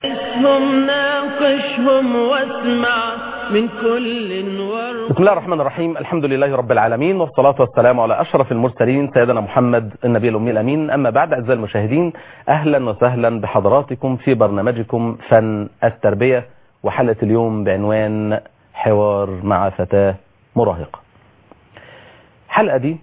هم ناقشهم واسمع من كل بسم الله الرحمن الرحيم. الحمد لله رب العالمين، والصلاة والسلام على أشرف المرسلين سيدنا محمد النبي الأمي الأمين. أما بعد، أعزائي المشاهدين، أهلا وسهلا بحضراتكم في برنامجكم فن التربية، وحلقة اليوم بعنوان حوار مع فتاة مراهقة. الحلقة دي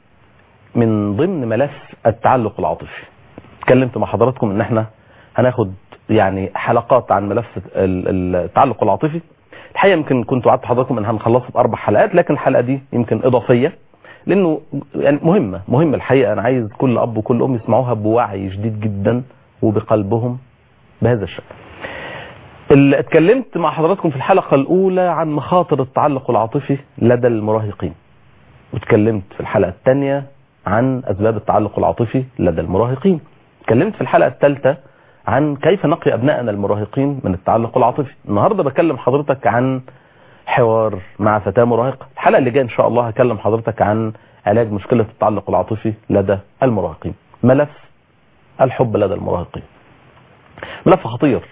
من ضمن ملف التعلق العاطفي. اتكلمت مع حضراتكم ان احنا هناخد يعني حلقات عن ملف التعلق العاطفي. الحقيقة يمكن كنت وعدت حضراتكم ان هنخلصه ب4 حلقات، لكن الحلقة دي يمكن اضافية لانه يعني مهمة الحقيقة. انا عايز كل اب وكل ام يسمعوها بوعي شديد جدا وبقلبهم بهذا الشكل. اللي اتكلمت مع حضراتكم في الحلقة الاولى عن مخاطر التعلق العاطفي لدى المراهقين، واتكلمت في الحلقة الثانية عن اسباب التعلق العاطفي لدى المراهقين. اتكلمت في الحلقة الثالثة عن كيف نقي أبنائنا المراهقين من التعلق العاطفي. النهاردة بكلم حضرتك عن حوار مع فتاة مراهقة. الحلقة اللي جايه إن شاء الله هكلم حضرتك عن علاج مشكلة التعلق العاطفي لدى المراهقين. ملف الحب لدى المراهقين ملف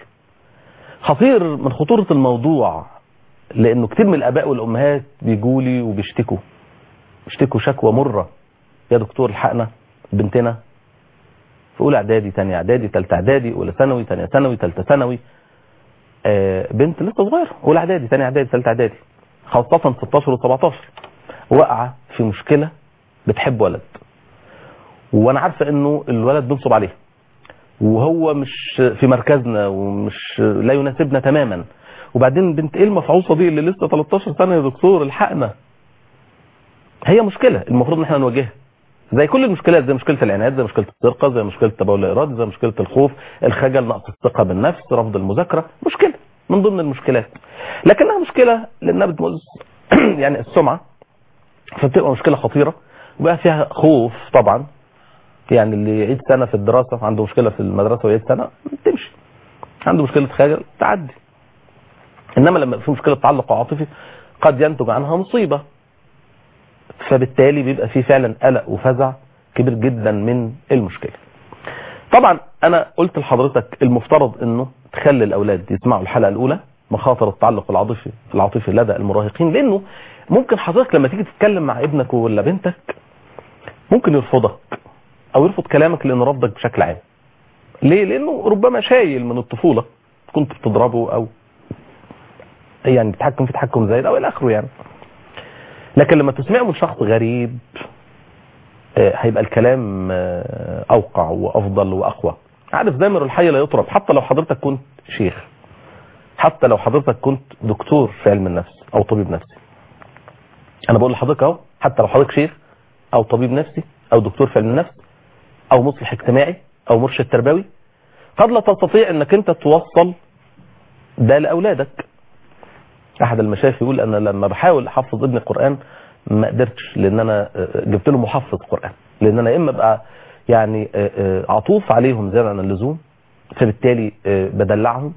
خطير من خطورة الموضوع، لأنه كتير من الآباء والأمهات بيجولي وبيشتكوا شكوى مرة: يا دكتور الحقنا بنتنا في اولى اعدادي، ثانيه اعدادي، ثالثه اعدادي، اولى ثانوي، ثانيه ثانوي، ثالثه ثانوي. بنت لسه صغيره، اولى اعدادي، ثانيه اعدادي، ثالثه اعدادي، خاصه 16 و17، واقعه في مشكله، بتحب ولد، وانا عارفه انه الولد بينصب عليها وهو مش في مركزنا ومش لا يناسبنا تماما. وبعدين بنت ايه المفعوصه دي اللي لسه 13 سنه يا دكتور الحقنا؟ هي مشكله المفروض ان احنا نواجهها، زي كل المشكلات، زي مشكلة العناد، زي مشكلة السرقة، زي مشكلة تبول الإرادة، زي مشكلة الخوف، الخجل، نقص الثقة بالنفس، رفض المذاكرة. مشكلة من ضمن المشكلات، لكنها مشكلة لأنها بتمز يعني السمعة، فبتبقى مشكلة خطيرة وبقى فيها خوف طبعا. يعني اللي يعيد سنة في الدراسة عنده مشكلة في المدرسة ويعيد سنة تمشي، عنده مشكلة خجل تعدي. إنما لما في مشكلة تعلق عاطفي قد ينتج عنها مصيبة، فبالتالي بيبقى فيه فعلا قلق وفزع كبير جدا من المشكلة. طبعا انا قلت لحضرتك المفترض انه تخلي الاولاد يسمعوا الحلقة الاولى مخاطر التعلق العاطفي لدى المراهقين، لانه ممكن حضرتك لما تيجي تتكلم مع ابنك ولا بنتك ممكن يرفضك او يرفض كلامك لانه رفضك بشكل عام. ليه؟ لانه ربما شايل من الطفولة كنت بتضربه او يعني بتحكم في تحكم زايد او الى اخره يعني. لكن لما تسمعه من شخص غريب هيبقى الكلام اوقع وافضل واقوى. عارف زامر الحي لا يطرب. حتى لو حضرتك كنت شيخ، حتى لو حضرتك كنت دكتور في علم النفس او طبيب نفسي، انا بقول لحضرتك اهو، حتى لو حضرتك شيخ او طبيب نفسي او دكتور في علم النفس او مصلح اجتماعي او مرشد تربوي، قد لا تستطيع انك انت توصل ده لاولادك. احد المشايخ يقول: انا لما بحاول احفظ ابني القرآن ما قدرتش، لان انا جبت له محفظ قرآن، لان انا اما ابقى يعني عطوف عليهم زيادة عن اللزوم، فبالتالي بدلعهم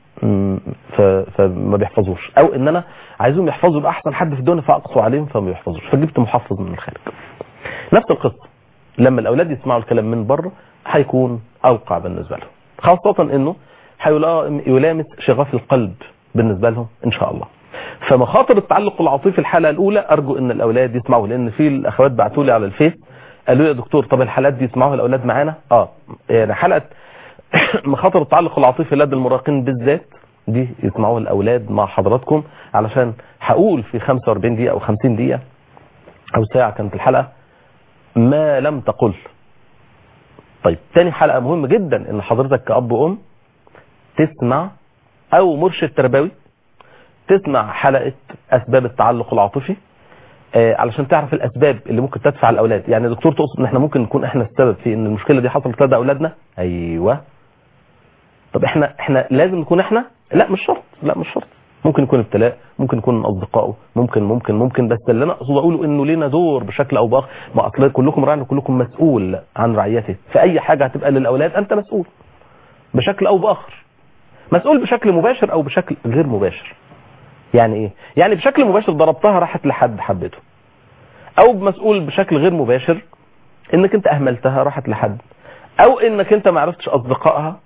فما بيحفظوش، او ان انا عايزهم يحفظوا باحسن حد في الدنيا فاقصوا عليهم فما بيحفظوش، فجبت محفظ من الخارج. نفس القصة لما الاولاد يسمعوا الكلام من بره هيكون اوقع بالنسبة لهم، خاصة انه يلامس شغف القلب بالنسبة لهم ان شاء الله. فمخاطر التعلق العاطفي الحلقة الاولى ارجو ان الاولاد يسمعوا، لان في الاخوات بعتوا لي على الفيس قالوا لي: يا دكتور طب الحلقات دي يسمعوها الاولاد معانا؟ يعني حلقة مخاطر التعلق العاطفي لدى المراهقين بالذات دي يسمعوها الاولاد مع حضراتكم، علشان هقول في 45 دقيقة او 50 دقيقة او ساعة كانت الحلقة ما لم تقل. طيب تاني حلقة مهم جدا ان حضرتك كأب وام تسمع، او مرشد تربوي تسمع حلقة اسباب التعلق العاطفي، علشان تعرف الاسباب اللي ممكن تدفع الاولاد. يعني دكتور تقصد ان احنا ممكن نكون احنا السبب في ان المشكلة دي حصلت لدى اولادنا؟ ايوه. طب احنا لازم نكون احنا؟ لا مش شرط. ممكن يكون ابتلاء، ممكن يكون من اصدقائه، ممكن بس اللي انا اقصد اقوله انه لينا دور بشكل او باخر. ما اصل كلكم راعي وكلكم مسؤول عن رعيته، فاي حاجة هتبقى للاولاد انت مسؤول بشكل او باخر، مسؤول بشكل مباشر او بشكل غير مباشر. يعني ايه؟ يعني بشكل مباشر ضربتها راحت لحد حبته، او مسؤول بشكل غير مباشر انك انت اهملتها راحت لحد، او انك انت ما عرفتش اصدقائها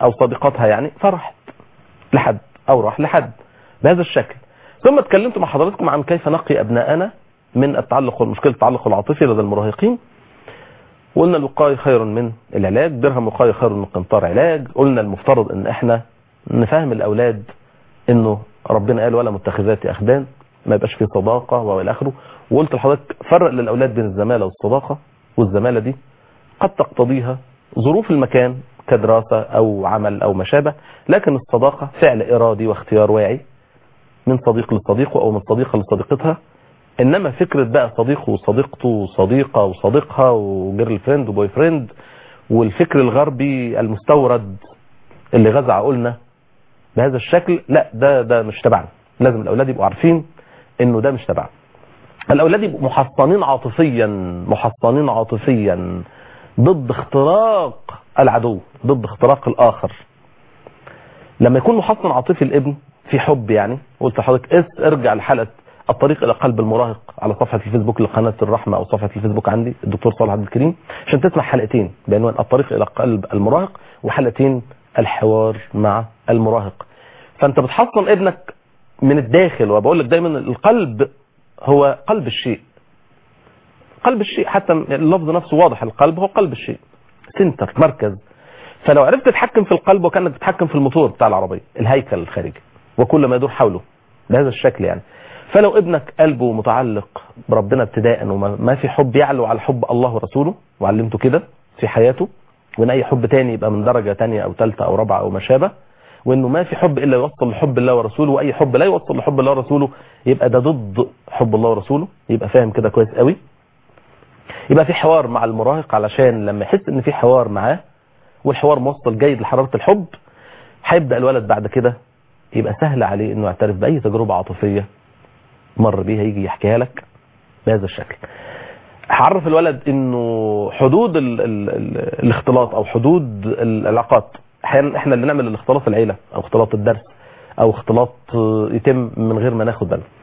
او صديقاتها يعني، فرحت لحد او راح لحد بهذا الشكل. ثم اتكلمت مع حضراتكم عن كيف نقي ابنائنا من التعلق والمشكله التعلق العاطفي لدى المراهقين. وقلنا الوقايه خير من العلاج، درهم وقايه خير من قنطار علاج. قلنا المفترض ان احنا نفهم الاولاد انه ربنا قال ولا متخذات اخدان، ما يبقاش فيه صداقه والى اخره. وقلت لحضرتك فرق للاولاد بين الزماله والصداقه، والزماله دي قد تقتضيها ظروف المكان كدراسه او عمل او ما شابه، لكن الصداقه فعل ارادي واختيار واعي من صديق لصديقه او من صديقه لصديقتها. انما فكره بقى صديقه وصديقته وصديقه وصديقها وجيرل فريند وبوي فريند والفكر الغربي المستورد اللي غزا عقولنا بهذا الشكل، لا ده مش تبعنا. لازم الاولاد يبقوا عارفين انه ده مش تبعنا. الاولاد يبقوا محصنين عاطفيا ضد اختراق العدو، ضد اختراق الاخر. لما يكون محصن عاطفي الابن في حب يعني، قلت لحضرتك ارجع لحلقه الطريق الى قلب المراهق على صفحه الفيسبوك لقناه الرحمه او صفحه الفيسبوك عندي الدكتور صالح عبد الكريم، عشان تسمع حلقتين بعنوان الطريق الى قلب المراهق، وحلقتين الحوار مع المراهق. فانت بتحصن ابنك من الداخل. وبقول لك دايما القلب هو قلب الشيء، قلب الشيء، حتى اللفظ نفسه واضح، القلب هو قلب الشيء، سنتر، مركز. فلو عرفت تتحكم في القلب وكانك بتتحكم في الموتور بتاع العربيه، الهيكل الخارجي وكل ما يدور حوله بهذا الشكل يعني. فلو ابنك قلبه متعلق بربنا ابتداء وما في حب يعلو على حب الله ورسوله، وعلمته كده في حياته، وان اي حب تاني يبقى من درجه تانية او ثالثه او رابعه او ما شابه، وانه ما في حب الا يوصل لحب الله ورسوله، واي حب لا يوصل لحب الله ورسوله يبقى ده ضد حب الله ورسوله. يبقى فاهم كده كويس قوي. يبقى في حوار مع المراهق، علشان لما يحس ان في حوار معاه والحوار موصل جيد لحراره الحب، هيبدا الولد بعد كده يبقى سهل عليه انه يعترف باي تجربه عاطفيه مر بيها، يجي يحكيها لك بهذا الشكل. هعرف الولد انه حدود الاختلاط او حدود العلاقات، احيانا احنا اللي نعمل الاختلاط العيله او اختلاط الدرس او اختلاط يتم من غير ما ناخد بالنا.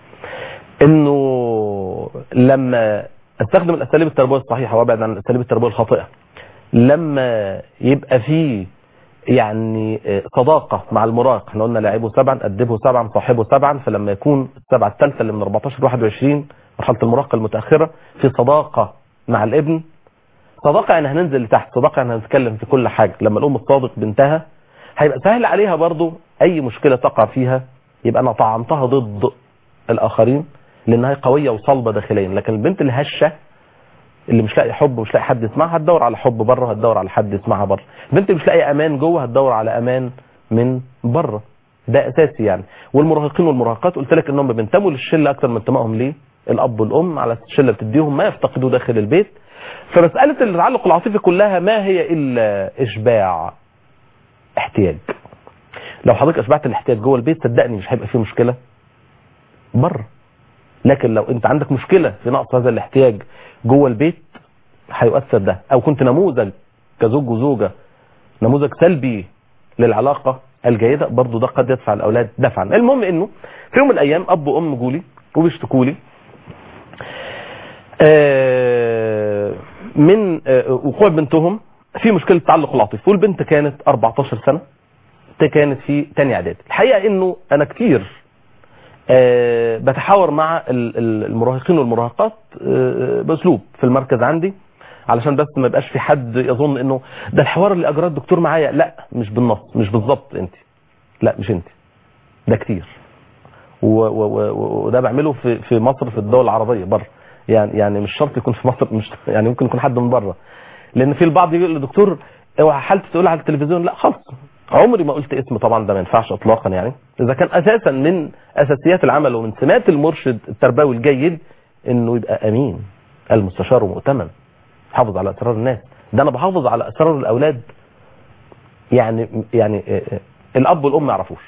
انه لما استخدم الاساليب التربويه الصحيحه وابعد عن الاساليب التربويه الخاطئه، لما يبقى فيه يعني صداقه مع المراهق، احنا قلنا لاعبه 7 ادبه 7 صاحبه 7، فلما يكون السبعه الثالثه اللي من 14 ل 21 مرحله المراهقه المتاخره في صداقه مع الابن، صداقه يعني هننزل لتحت، صداقه يعني هنتكلم في كل حاجه. لما الام تصادق بنتها هيبقى سهل عليها برضو اي مشكله تقع فيها يبقى انا طعنتها ضد الاخرين، لانها قويه وصلبه داخليا. لكن البنت الهشه اللي مش لاقي حب ومش لاقي حد يسمعها هتدور على حب بره، هتدور على حد يسمعها بره. البنت اللي مش لاقي امان جوه هتدور على امان من بره. ده اساسي يعني. والمراهقين والمراهقات قلت لك انهم بينتموا للشله اكثر من انتمائهم ليه الاب والام، على الشله بتديهم ما يفتقدوه داخل البيت. فمساله التعلق العاطفي كلها ما هي الا اشباع احتياج. لو حضرتك اشبعت الاحتياج جوه البيت صدقني مش هيبقى فيه مشكله بره. لكن لو انت عندك مشكله في نقص هذا الاحتياج جوه البيت هيؤثر ده، او كنت نموذج كزوج وزوجه نموذج سلبي للعلاقه الجيده، برضو ده قد يدفع الاولاد دفعا. المهم انه في يوم من الايام اب وام جولي وبيشتكوا لي من وقوع بنتهم في مشكله تعلق العاطفي، والبنت كانت 14 سنه، كانت في ثاني اعدادي. الحقيقه انه انا كتير بتحاور مع المراهقين والمراهقات باسلوب في المركز عندي، علشان بس ما يبقاش في حد يظن انه ده الحوار اللي اجراه الدكتور معايا. لا، مش بالنص، مش بالظبط انت، لا مش انت، ده كتير. وده بعمله في مصر، في الدول العربيه بره يعني مش شرط يكون في مصر، مش يعني ممكن يكون حد من بره. لان في البعض يقول للدكتور اوعى حالتي تقول على التلفزيون. لا خالص، عمري ما قلت اسم طبعا، ده ما ينفعش اطلاقا. يعني اذا كان اساسا من اساسيات العمل ومن سمات المرشد التربوي الجيد انه يبقى امين المستشار ومؤتمن، حافظ على اسرار الناس. ده انا بحافظ على اسرار الاولاد يعني الاب والام ما يعرفوش.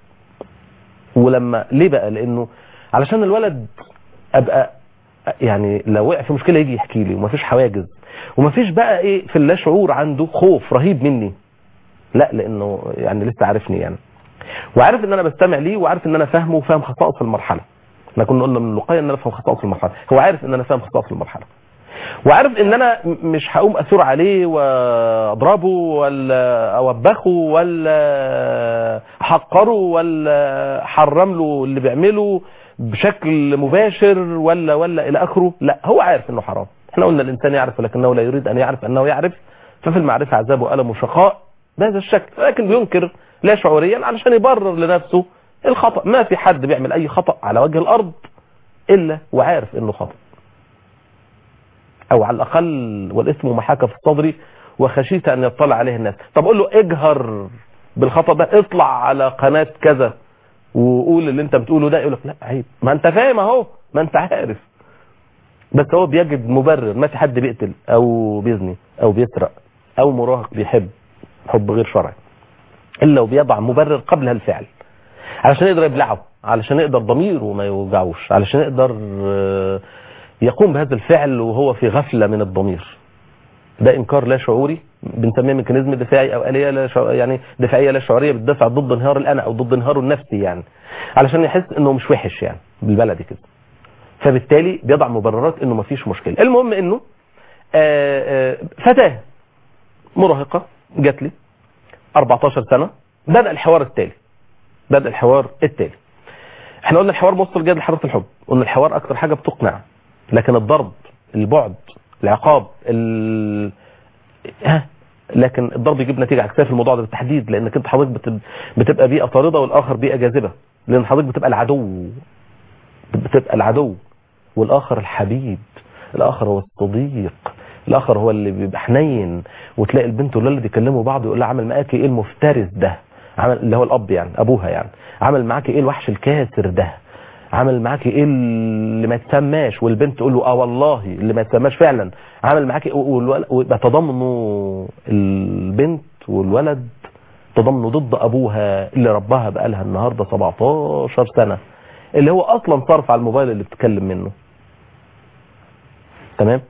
ولما ليه بقى؟ لانه علشان الولد ابقى يعني لو وقع في مشكله يجي يحكي لي، ومفيش حواجز، ومفيش بقى ايه في اللا شعور عنده خوف رهيب مني. لا، لانه يعني لسه عارفني يعني، وعارف ان انا بستمع ليه، وعارف ان انا فاهمه وفاهم خصائص المرحله. احنا كنا قلنا من الوقايه ان انا افهم خصائص المرحله، هو عارف ان انا فاهم خصائص المرحله. وعارف ان انا مش هقوم اثور عليه واضربه ولا اوبخه ولا احقره ولا احرم له اللي بيعمله بشكل مباشر ولا الى اخره. لا، هو عارف انه حرام. احنا قلنا الانسان يعرف ولكنه لا يريد ان يعرف انه يعرف، ففي المعرفه عذاب والم وشقاء بهذا الشكل، لكن بينكر لا شعوريا علشان يبرر لنفسه الخطأ. ما في حد بيعمل اي خطأ على وجه الارض الا وعارف انه خطأ، او على الاقل والاثم محاكى في الصدر وخشيت ان يطلع عليه الناس. طب قول له اجهر بالخطأ ده، اطلع على قناة كذا وقول اللي انت بتقوله ده، يقول لك لا عيب، ما انت فاهم اهو، ما انت عارف. بس هو بيجد مبرر. ما في حد بيقتل او بيزني او بيسرق او مراهق بيحب حب غير شرعي الا وبيضع مبرر قبل الفعل، علشان يقدر يبلعه، علشان يقدر ضميره ما يوجعوش، علشان يقدر يقوم بهذا الفعل وهو في غفلة من الضمير. ده انكار لا شعوري، بنسميه ميكانيزم دفاعي او آلية لا يعني دفاعية لا شعورية، بتدافع ضد انهيار الانا او ضد انهاره النفسي، يعني علشان يحس انه مش وحش يعني بالبلدي كده. فبالتالي بيضع مبررات انه ما فيش مشكلة. المهم انه فتاة مراهقة جات لي 14 سنة، بدأ الحوار التالي. احنا قلنا الحوار موصل جاد لحضرة الحب، قلنا الحوار اكتر حاجة بتقنع، لكن الضرب، البعد، العقاب، لكن الضرب يجيب نتيجة عكسية في الموضوع ده بالتحديد، لانك انت حضرتك بتبقى بيئة طاردة والاخر بيئة جاذبة، لان حضرتك بتبقى العدو والاخر الحبيب، الاخر هو الصديق، الاخر هو اللي بيبقى حنين. وتلاقي البنت والولد يكلموا بعض يقول لها عمل معاكي ايه المفترس ده، عمل اللي هو الاب يعني ابوها، يعني عمل معاكي ايه الوحش الكاسر ده، عمل معاكي ايه اللي ما يتسماش، والبنت تقول له والله اللي ما يتسماش فعلا عمل معاكي، ويبقى تضامنوا البنت والولد تضامنوا ضد ابوها اللي رباها بقالها النهارده 17 سنه، اللي هو اصلا صرف على الموبايل اللي بتتكلم منه. تمام.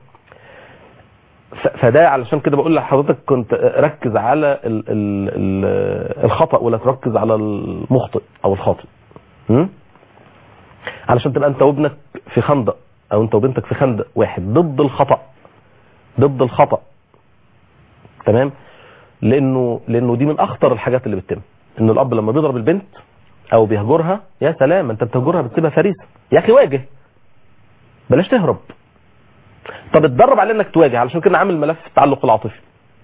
فده علشان كده بقول لحضرتك كنت ركز على الخطأ ولا تركز على المخطئ او الخاطئ، علشان تبقى انت وابنك في خندق او انت وبنتك في خندق واحد ضد الخطأ. تمام. لانه دي من اخطر الحاجات اللي بتتم، ان الاب لما بيضرب البنت او بيهجرها، يا سلام انت بتهجرها بتسيبها فريسه، يا اخي واجه، بلاش تهرب. طب اتدرب على انك تواجه، علشان كده عامل ملف التعلق العاطفي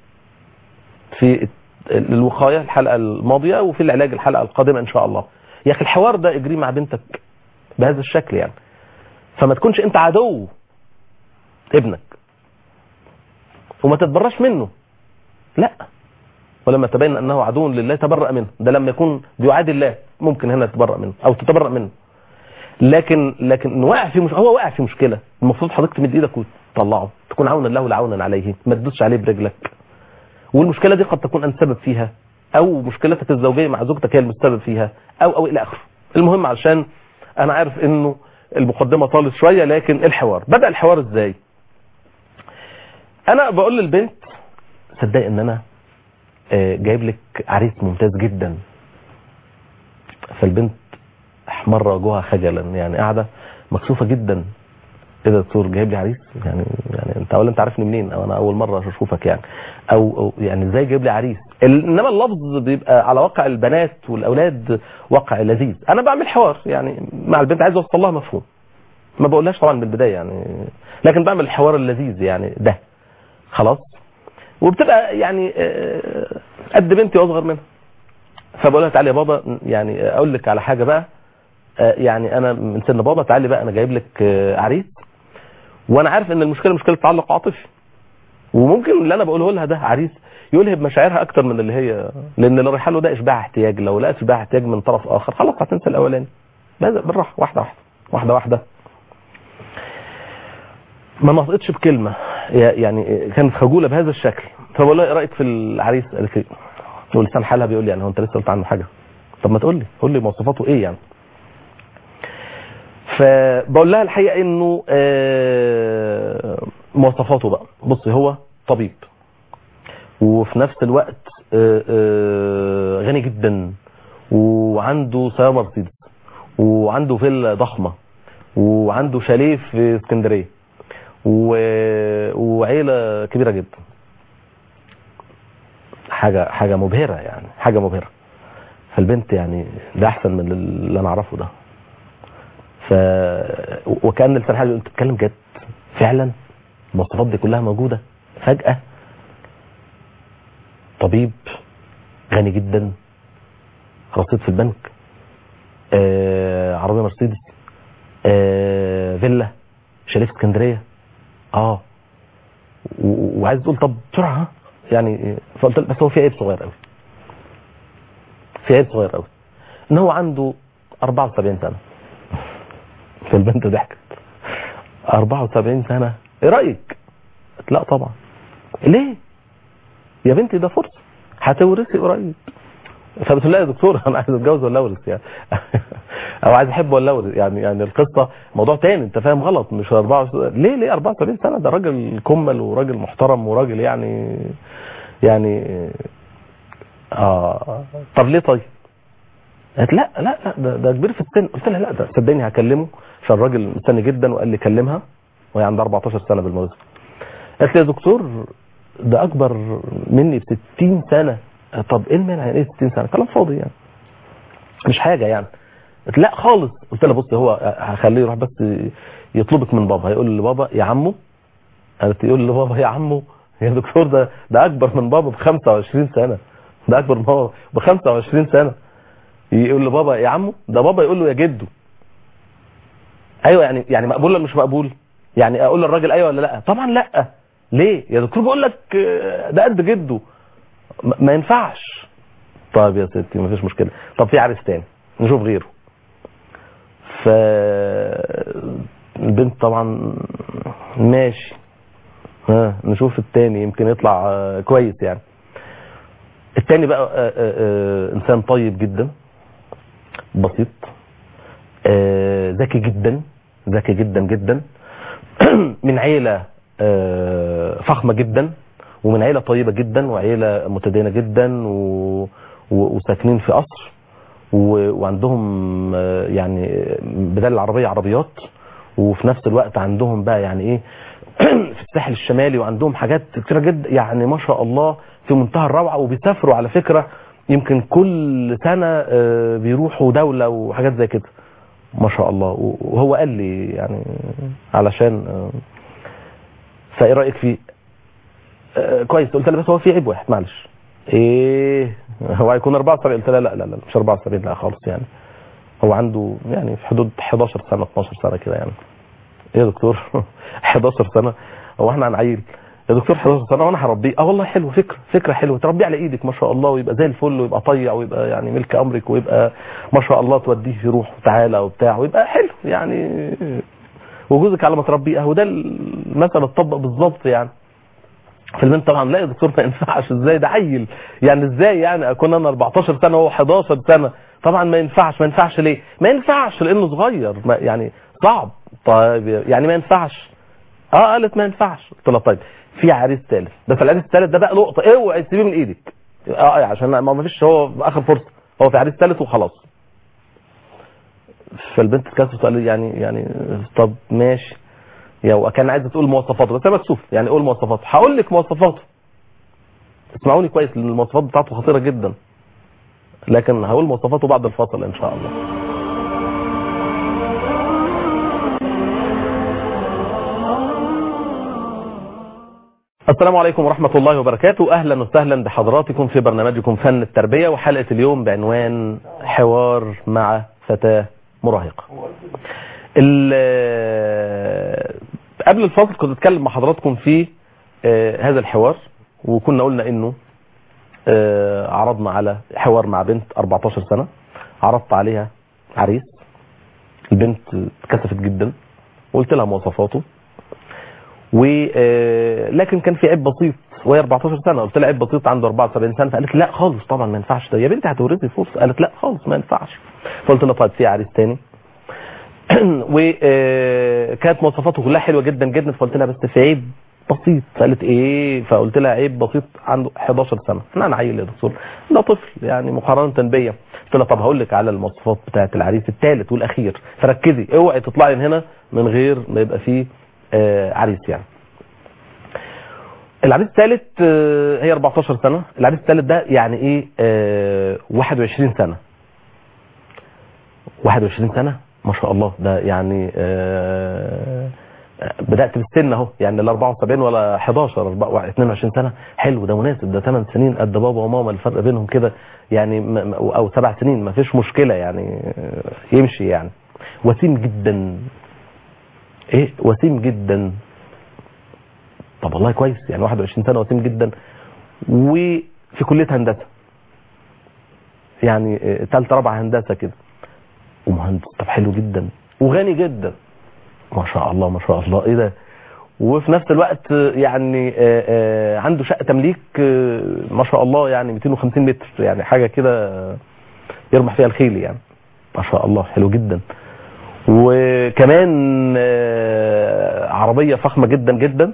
في الوقايه الحلقه الماضيه، وفي العلاج الحلقه القادمه ان شاء الله. يا اخي الحوار ده اجريه مع بنتك بهذا الشكل يعني، فما تكونش انت عدو ابنك وما تتبرش منه، لا. ولما تبين انه عدو لله تبرأ منه، ده لما يكون بيعادي الله ممكن هنا تتبرأ منه او تتبرأ منه. لكن هو واقع في مشكله، المفروض حضرتك تمد ايدك وتطلعه، تكون عونا له لعونا عليه، ما تدوسش عليه برجلك. والمشكله دي قد تكون انت سبب فيها، او مشكلتك الزوجيه مع زوجتك هي المسبب فيها، او الى اخره. المهم علشان انا عارف انه المقدمه طالت شويه، لكن بدأ الحوار ازاي؟ انا بقول للبنت صدق ان انا جايب لك عريس ممتاز جدا. فالبنت احمر وجهها خجلا، يعني قاعده مكسوفه جدا. ايه ده دكتور جايب لي عريس؟ يعني انت اولا انت عارفني منين، او انا اول مره اشوفك يعني، او يعني ازاي جايب لي عريس؟ انما اللفظ بيبقى على واقع البنات والاولاد واقع لذيذ. انا بعمل حوار يعني مع البنت، عايز اوصل لها مفهوم، ما بقولهاش طبعا بالبدايه يعني، لكن بعمل الحوار اللذيذ يعني ده خلاص. وبتبقى يعني قد بنتي واصغر منها. فبقول لها تعالي يا بابا، يعني اقول لك على حاجه بقى، يعني انا من سن بابا، تعالي بقى انا جايب لك عريس، وانا عارف ان المشكله مشكله تعلق عاطفي، وممكن اللي انا بقوله لها ده عريس يلهب مشاعرها اكتر من اللي هي، لان اللي رايحه له ده اشباع احتياج، لو لقت اشباع احتياج من طرف اخر خلاص هتنسى الاولاني. بالراحه، واحده. ما نطقتش بكلمه، يعني كانت خجوله بهذا الشكل. فبقول لها ايه رايك في العريس؟ قالت لي، ولسان حالها بيقول لي يعني هو انت لسه قلت عنه حاجه؟ طب ما قول لي مواصفاته ايه يعني. فبقول لها الحقيقه انه مواصفاته بقى، بصي هو طبيب، وفي نفس الوقت غني جدا، وعنده سياره مرسيدس، وعنده فيلا ضخمه، وعنده شاليه في اسكندريه، وعيله كبيره جدا. حاجه مبهره يعني، حاجه مبهره. فالبنت يعني ده احسن من اللي انا اعرفه ده. وكان لسان حالي انت بتتكلم جد فعلا، المواصفات دي كلها موجوده. فجاه طبيب غني جدا، رصيد في البنك، عربيه مرسيدس، فيلا، شاليه في اسكندريه، وعايز تقول طب بسرعه يعني. فقلت بس هو في عيب صغير قوي، في عيب صغير قوي، ان هو عنده 74 سنه. فالبنت ضحكت. 74 سنه ايه رايك؟ قلت لا طبعا. ليه يا بنتي؟ ده فرصه هتورثي قريب. فبتقول لها يا دكتور انا عايز اتجوز ولا اورث يعني او عايز احب ولا اورث يعني القصه موضوع تاني، انت فاهم غلط. مش 74. ليه 74 سنه؟ ده راجل كمل وراجل محترم وراجل يعني طب ليه طيب؟ قالت لا ده كبير في السن. قلت لها لا ده صدقني هكلمه عشان الراجل مستني جدا، وقال لي كلمها وهي عندها 14 سنه بالمناسبه. قالت لي يا دكتور ده اكبر مني ب 60 سنه. طب ايه المانع يعني ايه 60 سنه؟ كلام فاضي يعني، مش حاجه يعني. قلت لا خالص. قلت لها بص هو هخليه يروح بس يطلبك من بابا، هيقول لبابا يا عمو. قالت يقول لبابا يا عمو؟ يا دكتور ده اكبر من بابا ب 25 سنه، ده اكبر من بابا ب 25 سنه. يقول لبابا يا عمو؟ ده بابا يقول له يا جدو. ايوه يعني مقبول ولا مش مقبول؟ يعني اقول للراجل ايوه ولا لا؟ طبعا لا. ليه يا دكتور؟ بقول لك ده قد جده، ما ينفعش. طيب يا ستي مفيش مشكله، طب في عريس تاني نشوف غيره. فالبنت طبعا ماشي، نشوف التاني يمكن يطلع كويس يعني. التاني بقى انسان طيب جدا، بسيط، ذكي جدا، ذكي جدا جدا، من عيلة فخمة جدا، ومن عيلة طيبة جدا، وعيلة متدينة جدا، وساكنين في قصر، وعندهم يعني بدل العربية عربيات، وفي نفس الوقت عندهم بقى يعني ايه في الساحل الشمالي، وعندهم حاجات كتيرة جدا يعني ما شاء الله في منتهى الروعة. وبيسافروا على فكرة يمكن كل سنة بيروحوا دولة وحاجات زي كده ما شاء الله. وهو قال لي يعني علشان فايه رأيك فيه؟ كويس. قلت له بس هو في عيب واحد معلش. ايه هو هيكون 74؟ قلت له لا مش 74 لا خالص يعني، هو عنده يعني في حدود 11 سنة 12 سنة كده يعني. ايه يا دكتور 11 سنة هو احنا هنعيل يا دكتور؟ 11 سنة وانا هربيه؟ والله حلو، فكرة حلوه، تربيه على ايدك ما شاء الله، ويبقى زي الفل، ويبقى طيع، ويبقى يعني ملك امرك، ويبقى ما شاء الله توديه يروح وتعالى وبتاع، ويبقى حلو يعني، وجوزك على ما تربيه. اهو ده المثل اتطبق بالظبط يعني. فالبنت طبعا لا يا دكتور ما ينفعش، ازاي ده عيل يعني، ازاي يعني اكون انا 14 سنة وهو 11 سنة؟ طبعا ما ينفعش. ليه ما ينفعش؟ لانه صغير يعني صعب. طيب يعني ما ينفعش؟ قالت ما ينفعش. قلت لها طيب في عريس ثالث، بس العريس الثالث ده بقى نقطة، اوعي تسيبيه من ايدك عشان ما فيش، هو اخر فرصة، هو في عريس ثالث وخلاص. فالبنت اتكسفت وقال لي يعني طب ماشي، يعني كان عايزه تقول مواصفاته بس انا مكسوف يعني اقول مواصفاته. هقول لك مواصفاته، اسمعوني كويس لان المواصفات بتاعته خطيره جدا، لكن هقول مواصفاته بعد الفاصل ان شاء الله. السلام عليكم ورحمة الله وبركاته. أهلا وسهلا بحضراتكم في برنامجكم فن التربية، وحلقة اليوم بعنوان حوار مع فتاة مراهقة. قبل الفاصل كنت أتكلم مع حضراتكم في هذا الحوار، وكنا قلنا إنه عرضنا على حوار مع بنت 14 سنة، عرضت عليها عريس، البنت اتكسفت جدا وقلت لها مواصفاته، لكن كان في عيب بسيط وهي 14 سنة. قلت لها عيب بسيط عنده 74 سنة، فقالت لا خالص طبعا ما ينفعش، ده يا بنتي هتورثي فرصة. قالت لا خالص ما ينفعش. فقلت لها طيب في عريس تاني وكانت مواصفاته كلها حلوة جدا جدا، فقلت لها بس في عيب بسيط. قالت ايه؟ فقلت لها عيب بسيط عنده 11 سنة. انا عيل يا دكتور، ده طفل يعني مقارنة بيا. قلت لها طب هقول لك على المواصفات بتاعت العريس الثالث والاخير، فركزي اوعي تطلعي من هنا من غير ما يبقى فيه عريس يعني. العريس الثالث هي 14 سنة. العريس الثالث ده يعني ايه 21 سنة. 21 سنة ما شاء الله. ده يعني بدأت بالسن اهو، يعني لا 74 ولا 11 22 سنة. حلو، ده مناسب، ده 8 سنين قد بابا وماما، الفرق بينهم كده يعني، او 7 سنين ما فيش مشكلة يعني، يمشي يعني. وسيم جدا، ايه وسيم جدا. طب والله كويس يعني 21 سنة وسيم جدا، وفي كلية هندسة يعني ثالثه رابعه هندسة كده، ومهندس. طب حلو جدا، وغني جدا ما شاء الله ما شاء الله. ايه ده؟ وفي نفس الوقت يعني عنده شقة تمليك ما شاء الله يعني 250 متر، يعني حاجة كده يرمح فيها الخيل يعني ما شاء الله. حلو جدا. وكمان عربية فخمة جدا جدا،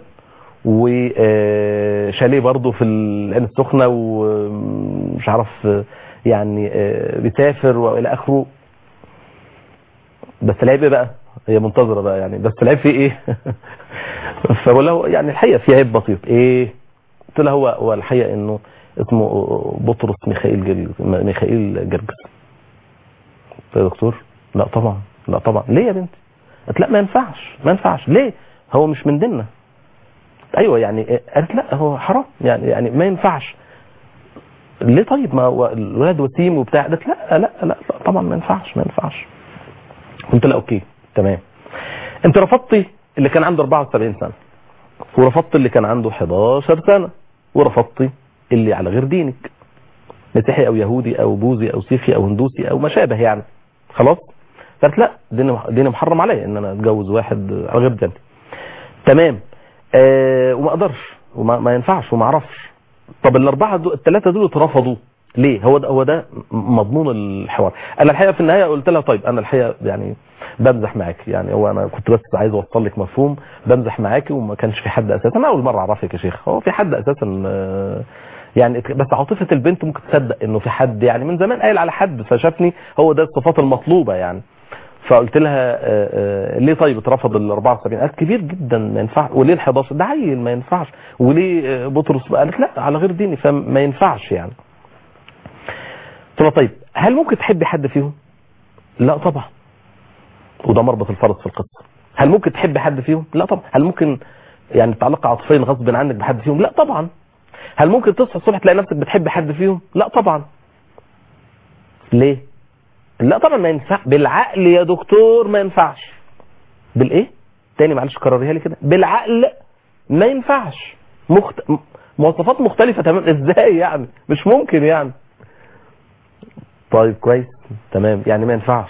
وشاليه برضه في العين السخنة، ومش عارف يعني بيسافر والى اخره. بس العيب ايه بقى؟ هي منتظرة بقى يعني، بس العيب فيه ايه؟ فقول له يعني الحقيقة فيه عيب بسيط. ايه؟ قلت له هو الحقيقة انه اسمه بطرس ميخائيل جرجس. قلت له يا دكتور لا طبعا لا طبعا. ليه يا بنتي؟ قلت لا ما ينفعش. ليه؟ هو مش من ديننا. ايوه يعني. قالت لا هو حرام يعني ما ينفعش. ليه طيب؟ ما الولاد وسيم وبتاع. قالت لا طبعا ما ينفعش. قلت لا اوكي تمام. انت رفضتي اللي كان عنده 74 سنة، ورفضت اللي كان عنده 11 سنة، ورفضتي اللي على غير دينك، مسيحي او يهودي او بوذي او سيخي او هندوسي او ما شابه يعني. خلاص؟ قالت لا ديني محرم عليا ان انا اتجوز واحد على غير دينتي. تمام. وما اقدرش وما ينفعش وما اعرفش. طب الثلاثه دول اترفضوا ليه؟ هو ده مضمون الحوار. انا الحقيقه في النهايه قلت لها طيب انا الحقيقه يعني بمزح معاك، يعني هو انا كنت بس عايز اوصل لك مفهوم، بمزح معاكي وما كانش في حد اساسا. انا اول مره اعرفك يا شيخ، هو في حد اساسا يعني؟ بس عاطفه البنت ممكن تصدق انه في حد يعني من زمان قايل على حد فشافني، هو ده الصفات المطلوبه يعني. فقلت لها ليه طيب اترفض ال 74؟ قالت كبير جدا ما ينفعش. وليه ال 11 ده عيل ما ينفعش. وليه بطرس؟ قالت لا على غير ديني فما ينفعش يعني. قلت لها طيب هل ممكن تحبي حد فيهم؟ لا طبعا. وده مربط الفرس في القصه. هل ممكن تحبي حد فيهم؟ لا طبعا. هل ممكن يعني تعلق عاطفيا غصب عنك بحد فيهم؟ لا طبعا. هل ممكن تصحى الصبح تلاقي نفسك بتحبي حد فيهم؟ لا طبعا. ليه؟ لا طبعا ما ينفع. بالعقل يا دكتور ما ينفعش. بالايه؟ تاني معلش كرريها لي كده. بالعقل ما ينفعش. مواصفات مختلفة تمام. ازاي يعني؟ مش ممكن يعني. طيب كويس تمام يعني ما ينفعش.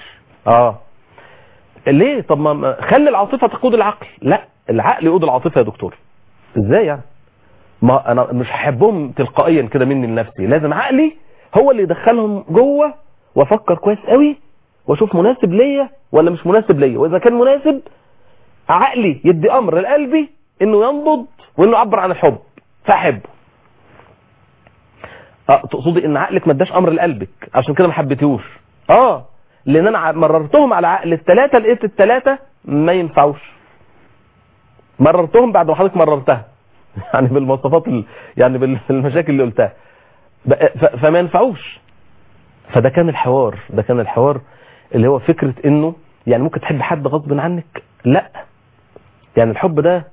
ليه؟ طب ما خلي العاطفة تقود العقل. لا العقل يقود العاطفة يا دكتور. ازاي يعني؟ ما انا مش هحبهم تلقائيا كده مني لنفسي، لازم عقلي هو اللي يدخلهم جوه، وافكر كويس قوي واشوف مناسب ليا ولا مش مناسب ليا، واذا كان مناسب عقلي يدي امر لقلبي انه ينبض وانه يعبر عن الحب فاحبه. تقصدي ان عقلك ما اداش امر لقلبك عشان كده ما حبيتيهوش؟ لان انا مررتهم على عقل الثلاثه، لقيت الثلاثه ما ينفعوش. مررتهم بعد ما حضرتك مررتها يعني بالمواصفات يعني بالمشاكل اللي قلتها، فما ينفعوش. فده كان الحوار اللي هو فكرة انه يعني ممكن تحب حد غصب عنك. لا يعني الحب ده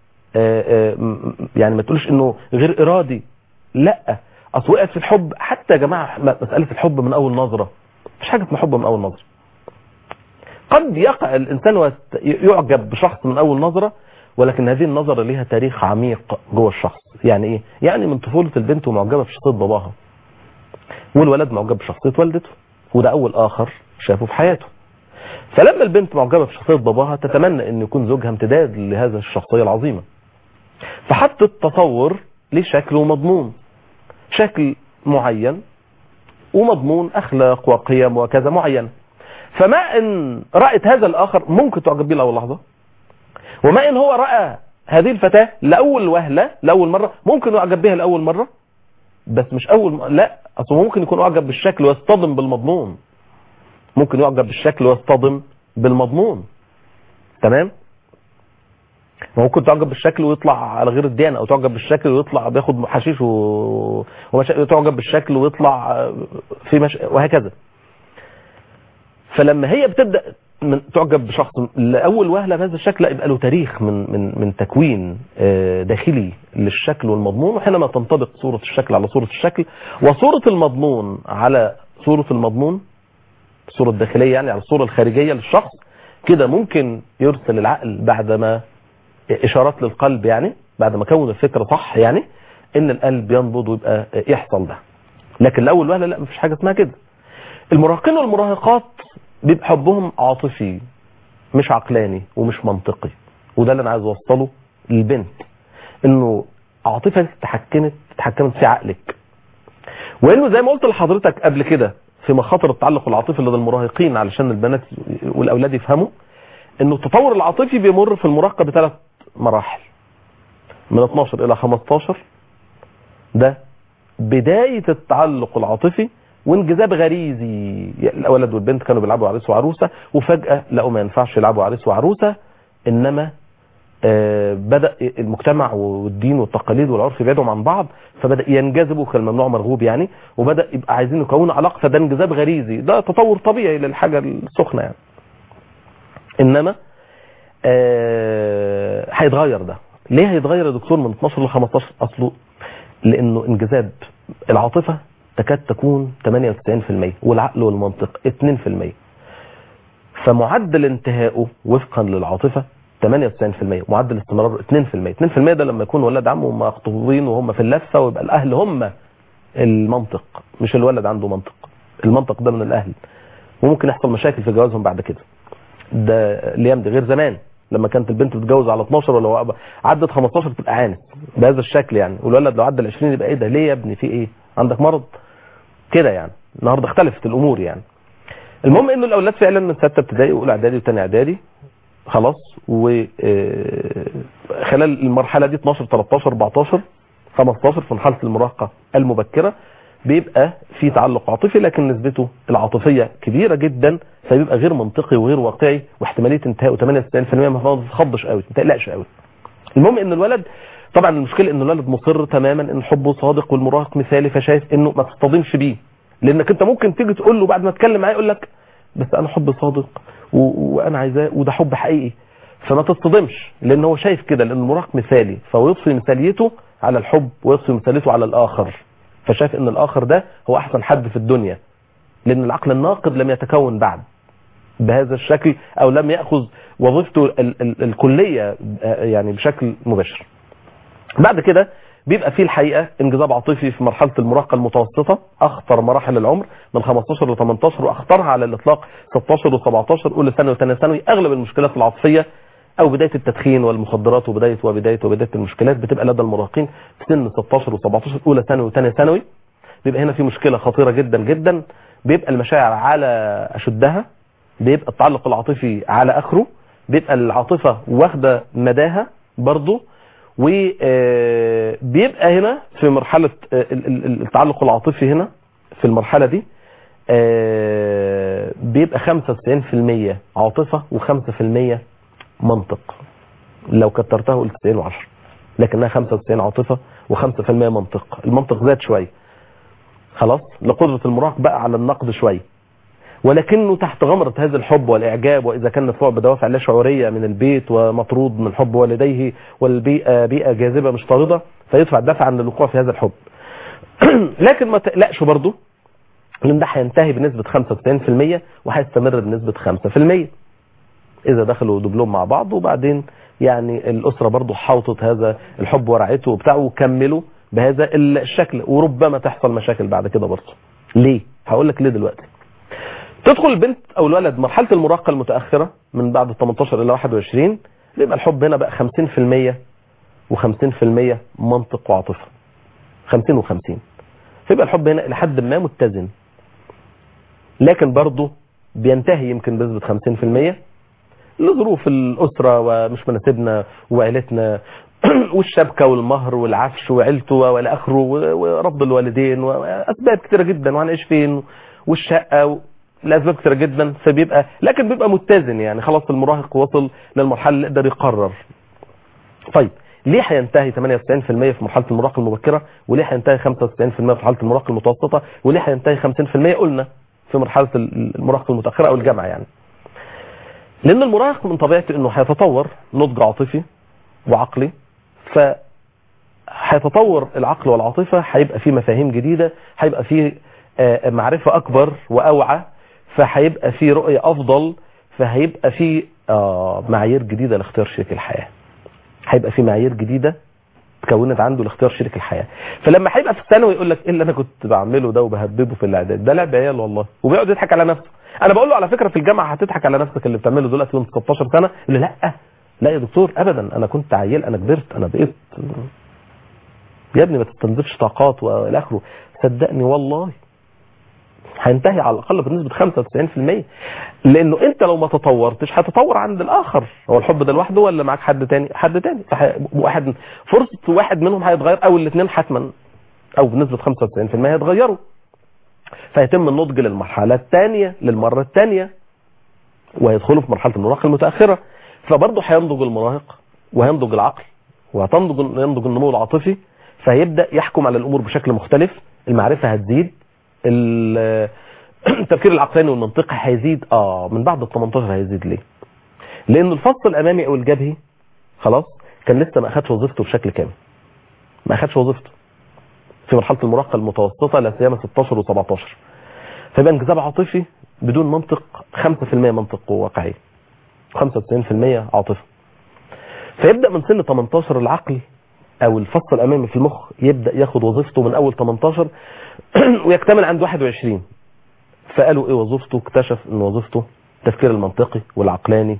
يعني ما تقولش انه غير ارادي. لا اصل وقعت في الحب حتى يا جماعة، مسألة الحب من اول نظرة، مش حاجة اسمها حب من اول نظرة. قد يقع الانسان ويعجب بشخص من اول نظرة، ولكن هذه النظرة ليها تاريخ عميق جوه الشخص. يعني ايه؟ يعني من طفولة البنت ومعجبة بشخصية باباها، والولد معجب بشخصية والدته، وده اول اخر شافه في حياته. فلما البنت معجبة بشخصية باباها تتمنى ان يكون زوجها امتداد لهذا الشخصية العظيمة، فحطت تصور لشكل ومضمون، شكل معين ومضمون اخلاق وقيم وكذا معين. فما ان رأت هذا الاخر ممكن تعجب به لاول لحظة، وما ان هو رأى هذه الفتاة لاول وهلة لاول مرة ممكن يعجب بها لاول مرة، بس مش لا اصلا ممكن يكون اعجب بالشكل ويصطدم بالمضمون. ممكن يعجب بالشكل ويصطدم بالمضمون. تمام؟ ممكن تعجب بالشكل ويطلع على غير الديانه، او تعجب بالشكل ويطلع بياخد حشيش وتعجب بالشكل ويطلع وهكذا. فلما هي بتبدا تعجب بشخص لاول وهله بهذا الشكل، لا يبقى له تاريخ من تكوين داخلي للشكل والمضمون. وحينما تنطبق صوره الشكل على صوره الشكل وصوره المضمون على صوره المضمون، الصوره الداخليه يعني على الصوره الخارجيه للشخص، كده ممكن يرسل العقل بعدما اشارات للقلب، يعني بعد ما كون الفكره صح، يعني ان القلب ينبض ويبقى يحصل ده. لكن لاول وهله لا، مفيش حاجه اسمها كده. المراهقين والمراهقات بيبقى حبهم عاطفي مش عقلاني ومش منطقي، وده اللي انا عايز اوصله للبنت، انه عاطفه اتحكمت في عقلك، وانه زي ما قلت لحضرتك قبل كده في مخاطر التعلق العاطفي لدى المراهقين، علشان البنات والاولاد يفهموا انه التطور العاطفي بيمر في المراهقه ب3 مراحل. من 12 الى 15 ده بدايه التعلق العاطفي وانجذاب غريزي. الولد والبنت كانوا بيلعبوا عريس وعروسه، وفجاه لقوا ما ينفعش يلعبوا عريس وعروسه، انما بدأ المجتمع والدين والتقاليد والعرف يبعدهم عن بعض، فبدأ ينجذبوا كالممنوع مرغوب يعني، وبدأ يبقى عايزين يكونوا علاقه، فده انجذاب غريزي، ده تطور طبيعي للحاجه السخنه يعني. انما هيتغير ده. ليه هيتغير يا دكتور من 12 ل 15؟ اصله لانه انجذاب العاطفه تكاد تكون 98% والعقل والمنطق 2%، فمعدل انتهائه وفقا للعاطفه 98%، معدل استمراره 2%. 2% ده لما يكون ولد عمه مخطوبين وهم في اللفه، ويبقى الاهل هم المنطق، مش الولد عنده منطق، المنطق ده من الاهل، وممكن يحصل مشاكل في جوازهم بعد كده. ده الايام دي غير زمان لما كانت البنت تتجوز على 12 ولو عدت 15 تبقى عانس بهذا الشكل يعني، والولد لو عدى ال 20 يبقى ايه ده؟ ليه يا ابني في ايه؟ عندك مرض كده يعني. النهارده اختلفت الامور يعني. المهم انه الاولاد فعلا من 6 ابتدائي واولى اعدادي وثاني اعدادي خلاص، وخلال المرحله دي 12 13 14 15 في مرحله المراهقه المبكره بيبقى في تعلق عاطفي، لكن نسبته العاطفيه كبيره جدا، فبيبقى غير منطقي وغير واقعي، واحتماليه انتهائه 98%. ما تتخضش قوي، ما تقلقش قوي. المهم ان الولد طبعا المشكله ان الولد مصر تماما ان حبه صادق والمراهق مثالي، فشايف انه ما تصطدمش بيه، لانك انت ممكن تيجي تقول له بعد ما تتكلم معاه يقول لك بس انا حب صادق وانا عايزاه وده حب حقيقي، فما تصطدمش، لان هو شايف كده، لان المراهق مثالي، فهو يطفي مثاليته على الحب ويطفي مثاليته على الاخر، فشايف ان الاخر ده هو احسن حد في الدنيا، لان العقل الناقد لم يتكون بعد بهذا الشكل، او لم ياخذ وظيفته الكليه يعني بشكل مباشر. بعد كده بيبقى فيه الحقيقه انجذاب عاطفي في مرحله المراهقه المتوسطه، اخطر مراحل العمر من 15 ل 18، واخطرها على الاطلاق 16 و 17 اولى ثانوي وثانيه ثانوي. اغلب المشكلات العاطفيه او بدايه التدخين والمخدرات وبدايه المشكلات بتبقى لدى المراهقين في سن 16 و 17 اولى ثانوي وثانيه ثانوي. بيبقى هنا في مشكله خطيره جدا جدا، بيبقى المشاعر على اشدها، بيبقى التعلق العاطفي على اخره، بيبقى العاطفه واخده مداها برضه، وبيبقى هنا في مرحله التعلق العاطفي هنا في المرحله دي بيبقى 95% عاطفه و5% منطق. لو كترتها قلت 90 و10، لكنها 95 عاطفه و5% منطق. المنطق زاد شويه خلاص لقدره المراهق بقى على النقد شويه، ولكنه تحت غمرة هذا الحب والإعجاب، وإذا كان مدفوع بدوافع لا شعورية من البيت ومطرود من حب والديه والبيئة بيئة جاذبة مش طاردة، فيدفع دفعا للوقوع في هذا الحب. لكن ما تقلقش برضه، لأن ده هينتهي بنسبة 95% وهيستمر بنسبة 5% إذا دخلوا دبلوم مع بعض، وبعدين يعني الأسرة برضه حاوطت هذا الحب ورعته وبتاعه وكملوا بهذا الشكل، وربما تحصل مشاكل بعد كده برضه. ليه؟ هقول لك ليه دلوقتي. تدخل البنت او الولد مرحله المراهقه المتاخره من بعد 18 الى 21، بيبقى الحب هنا بقى 50% و50% منطق وعاطفه، 50 و50، فيبقى الحب هنا لحد ما متزن، لكن برضه بينتهي يمكن بنسبه 50% لظروف الاسره ومش مناسبنا وعيلتنا والشبكه والمهر والعفش وعيلته والى اخره ورفض الوالدين واسباب كثيره جدا وهنعيش فين والشقه لاسباب كثيره جدا، فبيبقى لكن بيبقى متزن يعني. خلاص المراهق وصل للمرحله اللي يقدر يقرر طيب ليه هينتهي 98% في مرحله المراهقه المبكره، وليه هينتهي 95% في مرحله المراهقه المتوسطه، وليه هينتهي 50% قلنا في مرحله المراهقه المتاخره او الجامعه يعني؟ لان المراهق من طبيعته انه هيتطور نضج عاطفي وعقلي، هيتطور العقل والعاطفه، هيبقى فيه مفاهيم جديده، هيبقى فيه معرفه اكبر واوعى، فهيبقى فيه رؤيه افضل، فهيبقى فيه معايير جديده لاختيار شريك الحياه، هيبقى فيه معايير جديده تكونت عنده لاختيار شريك الحياه. فلما هيبقى في الثانوي يقول لك ايه اللي انا كنت بعمله ده وبهببه في الاعداد ده، لعب عيال والله، وبيقعد يضحك على نفسه. انا بقول له على فكره في الجامعه هتضحك على نفسك اللي بتعمله دلوقتي وانت 16 سنه. يقول لي لا يا دكتور ابدا، انا كنت عيل، انا كبرت، انا بقيت يا ابني ما تستنزفش طاقات والى اخره. صدقني والله هينتهي على الاقل بنسبه 95%، لانه انت لو ما تطورتش هتطور عند الاخر. هو الحب ده لوحده ولا معاك حد تاني؟ حد تاني، واحد فرصه واحد منهم هيتغير او الاثنين حتما او بنسبه 95% هيتغيروا، فيتم النضج للمرحله الثانيه للمره الثانيه، ويدخلوا في مرحله المراهقه المتاخره. فبرضه هينضج المراهق وهينضج العقل ينضج النمو العاطفي، فهيبدا يحكم على الامور بشكل مختلف، المعرفه هتزيد، التفكير العقلاني والمنطقي هيزيد. من بعد ال 18 هيزيد. ليه؟ لان الفص الامامي او الجبهي خلاص كان لسه ما اخدش وظيفته بشكل كامل، ما اخدش وظيفته في مرحله المراهقه المتوسطه لا سيما 16 و17، فيبقى انجذاب عاطفي بدون منطق، 5% منطق وواقعي، 95% عاطفه. فيبدا من سن 18 العقل او الفص الامامي في المخ يبدا ياخد وظيفته من اول 18 ويكتمل عند 21. فقالوا ايه وظيفته؟ اكتشف ان وظيفته التفكير المنطقي والعقلاني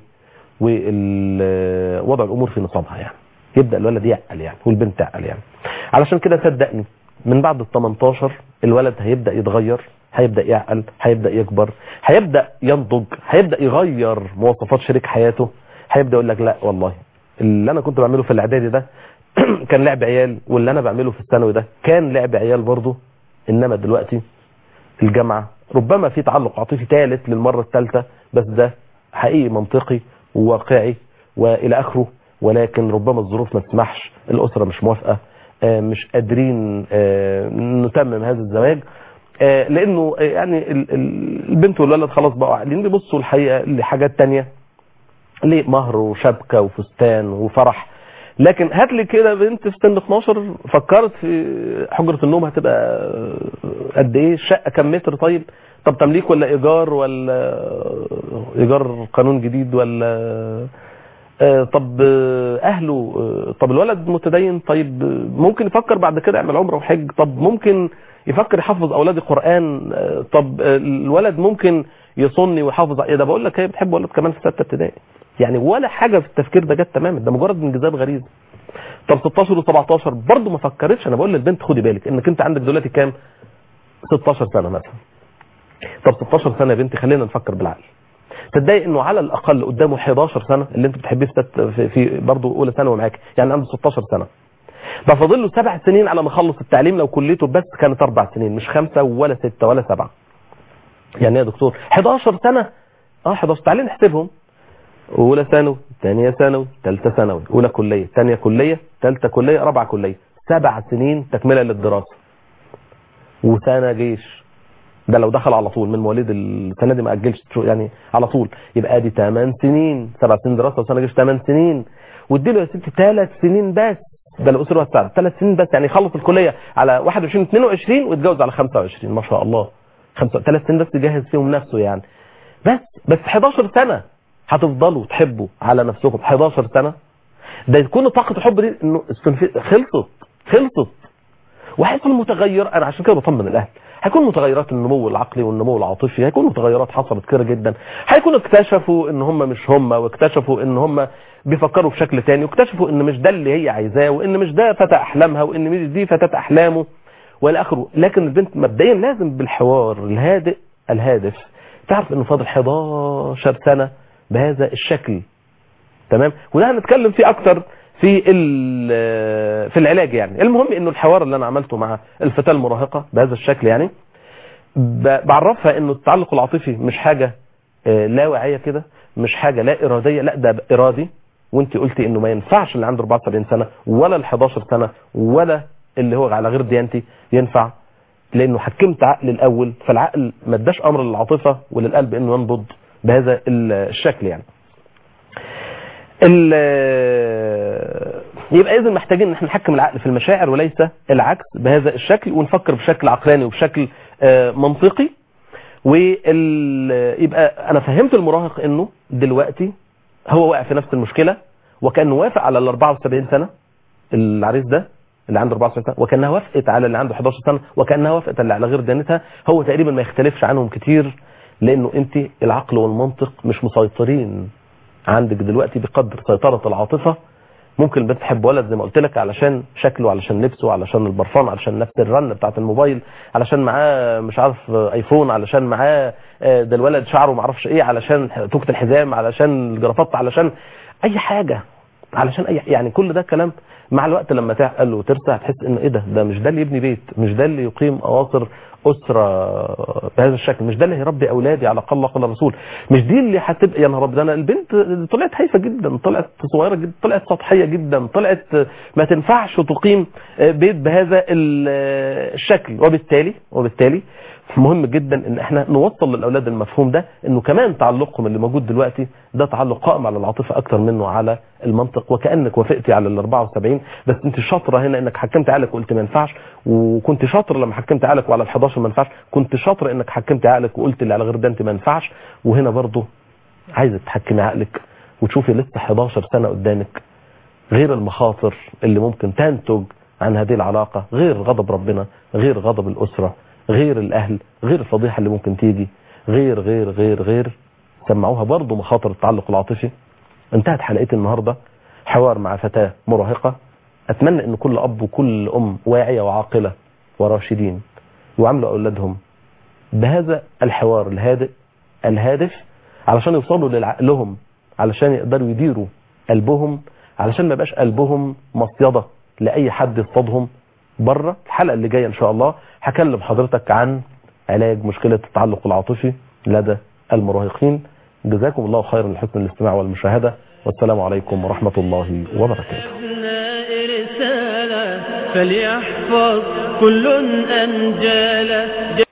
ووضع الامور في نصابها يعني. يبدا الولد يعقل يعني والبنت تعقل يعني. علشان كده صدقني من بعد ال 18 الولد هيبدا يتغير، هيبدا يعقل، هيبدا يكبر، هيبدا ينضج، هيبدا يغير مواصفات شريك حياته، هيبدا يقول لك لا والله اللي انا كنت بعمله في الاعدادي ده كان لعب عيال، واللي انا بعمله في الثانوي ده كان لعب عيال برضه، انما دلوقتي الجامعه ربما في تعلق عاطفي ثالث للمره الثالثه، بس ده حقيقي منطقي وواقعي والى اخره، ولكن ربما الظروف ما تسمحش، الاسره مش موافقه، مش قادرين نتمم هذا الزواج، لانه يعني البنت والولد خلاص بقوا عاقلين، بيبصوا الحقيقه لحاجات ثانيه، لمهر وشبكه وفستان وفرح. لكن هات لي كده بنت في سن 12 فكرت في حجره النوم هتبقى قد ايه، الشقه كام متر، طب تمليك ولا ايجار، ولا ايجار قانون جديد، ولا طب اهله، طب الولد متدين، طيب ممكن يفكر بعد كده يعمل عمره وحج، طب ممكن يفكر يحفظ اولادي قران، طب الولد ممكن يصني ويحافظ ايه ده. بقول لك هي بتحب ولد كمان في 6 ابتدائي يعني، ولا حاجه في التفكير ده جت تماما، ده مجرد انجذاب غريزي. طب 16 و17 برضه ما فكرتش. انا بقول للبنت خدي بالك انك انت عندك دلوقتي كام، 16 سنه مثلا. طب 16 سنه يا بنتي خلينا نفكر بالعقل، تصدقي انه على الاقل قدامه 11 سنه اللي انت بتحبيه في برضه اولى ثانوي معاك، يعني عنده 16 سنه، ده فاضل له 7 سنين على ما يخلص التعليم، لو كليته بس كانت 4 سنين مش 5 ولا 6 ولا 7. يعني يا دكتور 11 سنه، 11 تعالي نحسبهم، اولى ثانوي، ثانيه ثانوي، ثالثه ثانوي، اولى كليه، ثانيه كليه، ثالثه كليه، رابعه كليه، 7 سنين تكمله للدراسه وسنه جيش. ده لو دخل على طول من مواليد السنه دي ما اجلش يعني على طول، يبقى ادي 8 سنين، 7 سنين دراسه وسنه جيش، 8 سنين، واديله يا ستي 3 سنين بس، ده الاسره والسعر 3 سنين بس، يعني يخلص الكليه على 21 22 ويتجوز على 25 ما شاء الله، 3 سنين بس يجهز فيهم نفسه يعني. بس 11 سنه هتفضلوا تحبوا على نفسكم 11 سنه، ده يكون طاقه الحب دي انه خلصت وهيحصل متغير. انا عشان كده بطمن الاهل، هيكون متغيرات النمو العقلي والنمو العاطفي، هيكون متغيرات حصلت كتير جدا، هيكونوا اكتشفوا ان هم مش هم، واكتشفوا ان هم بيفكروا بشكل تاني، واكتشفوا ان مش ده اللي هي عايزاه، وان مش ده فتى احلامها، وان مش دي فتاة احلامه والى اخره. لكن البنت مبدئيا لازم بالحوار الهادئ الهادف تعرف انه فاضل 11 سنه بهذا الشكل، تمام؟ وده هنتكلم فيه اكتر في العلاج يعني. المهم انه الحوار اللي انا عملته مع الفتاه المراهقه بهذا الشكل يعني بعرفها انه التعلق العاطفي مش حاجه لا واعيه كده، مش حاجه لا اراديه، لا ده ارادي، وانت قلتي انه ما ينفعش اللي عنده 74 سنة ولا ال 11 سنة ولا اللي هو على غير ديانتي ينفع، لانه حكمت عقل الاول، فالعقل ما اداش امر للعاطفة وللقلب انه ينبض بهذا الشكل يعني. يبقى اذا محتاجين ان احنا نحكم العقل في المشاعر وليس العكس بهذا الشكل، ونفكر بشكل عقلاني وبشكل منطقي. ويبقى انا فهمت المراهق انه دلوقتي هو واقع في نفس المشكلة، وكأنه وافق على ال 74 سنة العريس ده اللي عنده 74 سنة، وكأنها وافقت على اللي عنده 11 سنة، وكأنها وافقت على غير ديانتها. هو تقريبا ما يختلفش عنهم كتير، لانه انت العقل والمنطق مش مسيطرين عندك دلوقتي بقدر سيطرة العاطفة. ممكن البنت تحب ولد زي ما قلت لك علشان شكله، علشان لبسه، علشان البرفان، علشان نفس الرن بتاعت الموبايل، علشان معاه مش عارف ايفون، علشان معاه ده الولد شعره ما اعرفش ايه، علشان توكة الحزام، علشان الجرافات، علشان اي حاجة، علشان اي يعني كل ده كلام. مع الوقت لما تعقل وترسى هتحس ان ايه ده مش ده اللي يبني بيت، مش ده اللي يقيم اواصر اسره بهذا الشكل، مش ده اللي هيربي اولادي على قال قال الرسول، مش دي اللي هتبقى. يا نهار ابيض، انا البنت طلعت هايفه جدا، طلعت صغيره جدا، طلعت سطحيه جدا، طلعت ما تنفعش تقيم بيت بهذا الشكل. وبالتالي مهم جدا ان احنا نوصل للاولاد المفهوم ده، انه كمان تعلقهم اللي موجود دلوقتي ده تعلق قائم على العاطفه اكتر منه على المنطق. وكانك وافقتي على ال 74، بس انت شاطره هنا انك حكمت عقلك وقلت ما ينفعش، وكنت شاطره لما حكمت عقلك وعلى ال 11 ما ينفعش، كنت شاطره انك حكمت عقلك وقلت اللي على غير ده انت ما ينفعش. وهنا برضه عايزه تحكمي عقلك وتشوفي لسه 11 سنه قدامك، غير المخاطر اللي ممكن تنتج عن هذه العلاقه، غير غضب ربنا، غير غضب الاسره، غير الاهل، غير الفضيحه اللي ممكن تيجي، غير غير غير غير سمعوها برضه مخاطر التعلق العاطفي. انتهت حلقتي النهارده حوار مع فتاه مراهقه. اتمنى ان كل اب وكل ام واعيه وعاقله وراشدين يعاملوا اولادهم بهذا الحوار الهادئ الهادف، علشان يوصلوا لعقلهم، علشان يقدروا يديروا قلبهم، علشان ما يبقاش قلبهم مصيده لاي حد يصطادهم بره. الحلقه اللي جايه ان شاء الله هكلم حضرتك عن علاج مشكله التعلق العاطفي لدى المراهقين. جزاكم الله خيرا لحسن الاستماع والمشاهده، والسلام عليكم ورحمه الله وبركاته. فليحفظ كل أنجالا.